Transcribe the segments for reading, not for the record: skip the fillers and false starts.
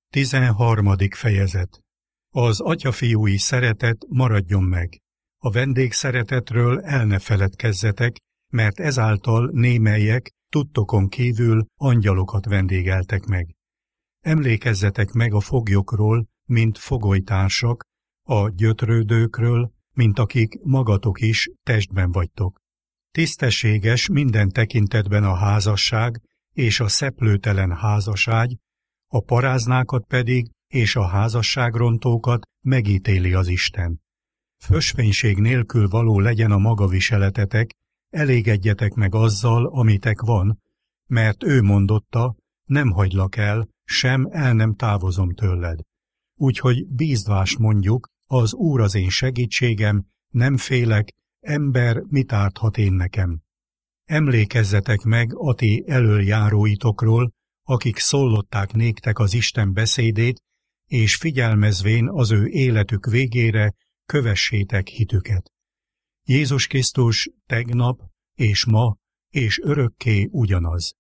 13. fejezet. Az atyafiúi szeretet maradjon meg. A vendégszeretetről el ne feledkezzetek, mert ezáltal némelyek tudtokon kívül angyalokat vendégeltek meg. Emlékezzetek meg a foglyokról, mint fogolytársak, a gyötrődőkről, mint akik magatok is testben vagytok. Tisztességes minden tekintetben a házasság és a szeplőtelen házaságy, a paráznákat pedig és a házasságrontókat megítéli az Isten. Fösvénység nélkül való legyen a magaviseletetek, elégedjetek meg azzal, amitek van, mert ő mondotta, nem hagylak el, sem el nem távozom tőled. Úgyhogy bízdvás mondjuk, az Úr az én segítségem, nem félek, ember mit árthat én nekem. Emlékezzetek meg a ti elöljáróitokról, akik szólották néktek az Isten beszédét, és figyelmezvén az ő életük végére kövessétek hitüket. Jézus Krisztus tegnap és ma és örökké ugyanaz.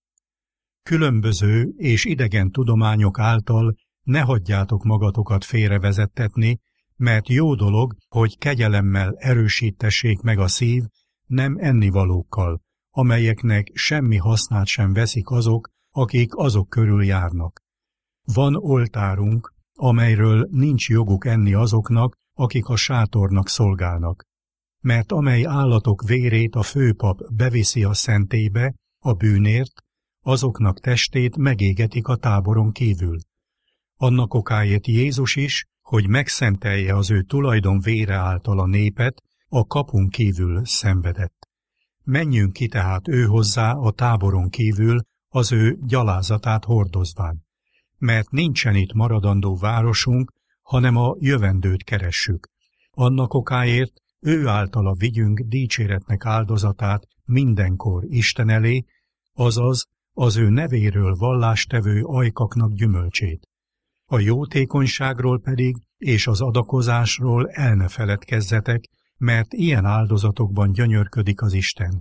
Különböző és idegen tudományok által ne hagyjátok magatokat félrevezettetni, mert jó dolog, hogy kegyelemmel erősítessék meg a szív, nem ennivalókkal, amelyeknek semmi hasznát sem veszik azok, akik azok körül járnak. Van oltárunk, amelyről nincs joguk enni azoknak, akik a sátornak szolgálnak. Mert amely állatok vérét a főpap beviszi a szentélybe, a bűnért, azoknak testét megégetik a táboron kívül. Annak okáért Jézus is, hogy megszentelje az ő tulajdon vére által a népet, a kapun kívül szenvedett. Menjünk ki tehát ő hozzá a táboron kívül, az ő gyalázatát hordozván. Mert nincsen itt maradandó városunk, hanem a jövendőt keressük. Annak okáért ő általa vigyünk dicséretnek áldozatát mindenkor Isten elé, azaz az ő nevéről vallástevő ajkaknak gyümölcsét. A jótékonyságról pedig és az adakozásról el ne feledkezzetek, mert ilyen áldozatokban gyönyörködik az Isten.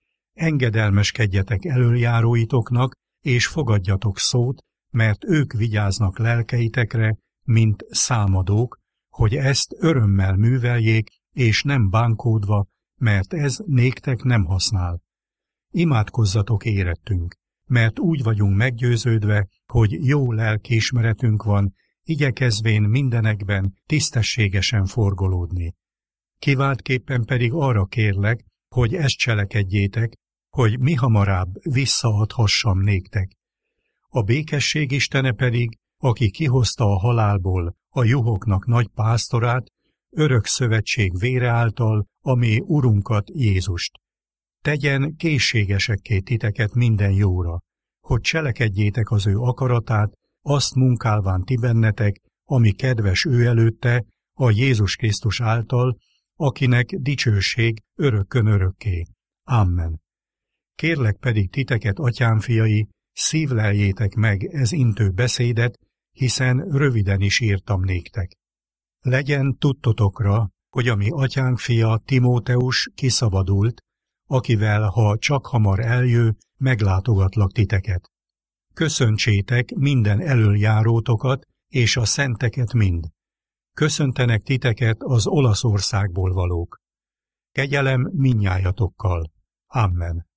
Engedelmeskedjetek elöljáróitoknak, és fogadjatok szót, mert ők vigyáznak lelkeitekre, mint számadók, hogy ezt örömmel műveljék, és nem bánkódva, mert ez néktek nem használ. Imádkozzatok érettünk, mert úgy vagyunk meggyőződve, hogy jó lelkiismeretünk van, igyekezvén mindenekben tisztességesen forgolódni. Kiváltképpen pedig arra kérlek, hogy ezt cselekedjétek, hogy mihamarabb visszaadhassam néktek. A békesség Istene pedig, aki kihozta a halálból a juhoknak nagy pásztorát, örök szövetség vére által, ami Urunkat Jézust. Tegyen készségesekké titeket minden jóra, hogy cselekedjétek az ő akaratát, azt munkálván ti bennetek, ami kedves ő előtte, a Jézus Krisztus által, akinek dicsőség örökkön örökké. Amen. Kérlek pedig titeket, atyám fiai, szívleljétek meg ez intő beszédet, hiszen röviden is írtam néktek. Legyen tudtotokra, hogy a mi atyánk fia Timóteus kiszabadult, akivel, ha csak hamar eljő, meglátogatlak titeket. Köszöntsétek minden elöljárótokat és a szenteket mind. Köszöntenek titeket az Olaszországból valók. Kegyelem mindnyájatokkal. Amen.